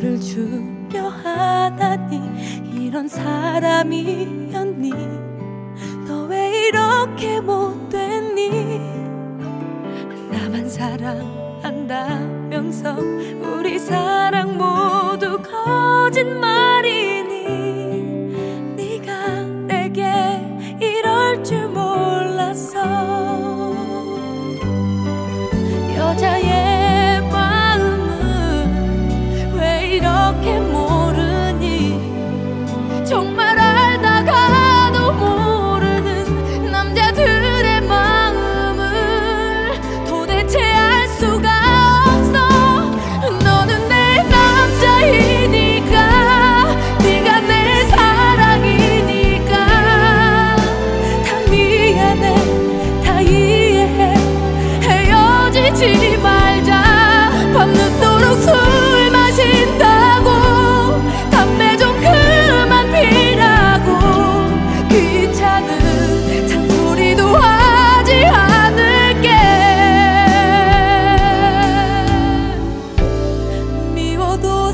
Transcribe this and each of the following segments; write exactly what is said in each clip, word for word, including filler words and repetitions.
너를 주려 하다니 이런 사람이었니? 너 왜 이렇게 못됐니? 나만 사랑한다면서 우리 사랑 모두 거짓말이니? 네가 내게 이럴 줄 몰랐어. 여자의 마음은 왜 이렇게 모르니? 정말 알다가도 모르는 남자들의 마음을 도대체 알 수가 없어. 너는 내 남자이니까, 네가 내 사랑이니까 다 미안해, 다 이해해. 헤어지지 말자. 밤늦도록 술 마신다고 담배 좀 그만 피라고 귀찮은 잔소리도 하지 않을게. 미워도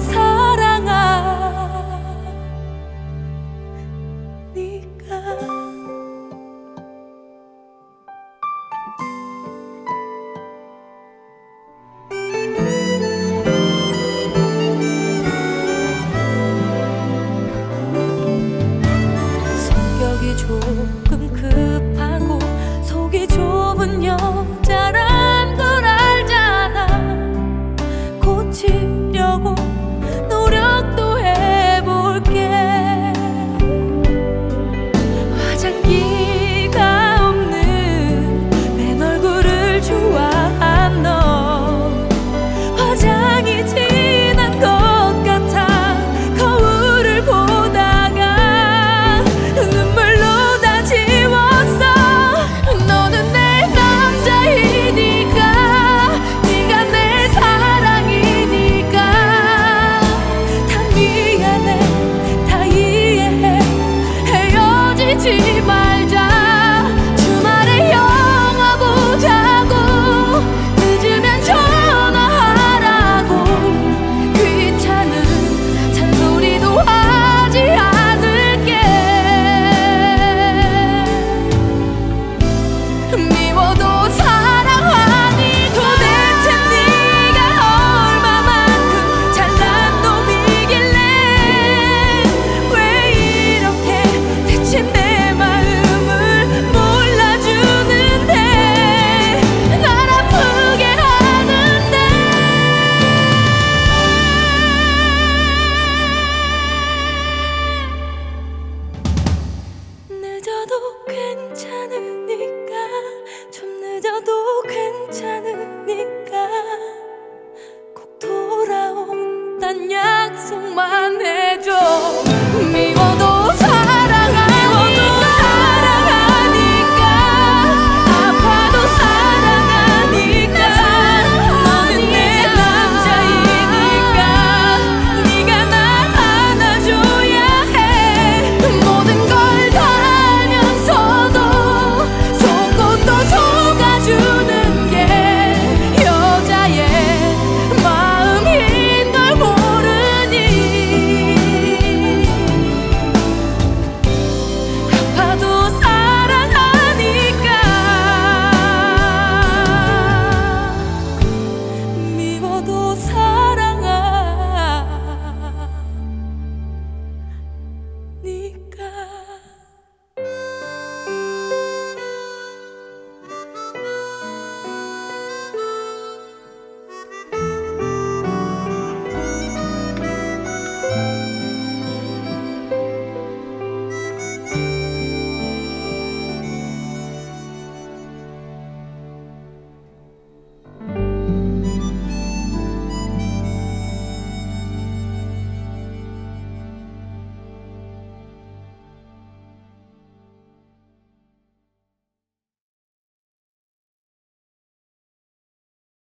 사랑하니까. 성격이 조금 급하고 속이 좁은 여자란 걸 알잖아. 고치려고 노력도 해볼게. 화장기가 없는 내 얼굴을 좋아한 너, 화장이 진한 것 같아 거울을 보다가 눈물로 다 지웠어. 너는 내 남자이니까, 네가 내 사랑이니까 다 미안해, 다 이해해. 헤어지지 말자. 주말에 영화 보자고 늦으면 전화하라고 귀찮은 잔소리도 하지 않을게. 미워도 사랑하니. 도대체 네가 얼마만큼 잘난 놈이길래 왜 이렇게 대체 내 마음을 몰라주는데 날 아프게 하는데. 늦어도 괜찮으니까, 좀 늦어도 괜찮으니까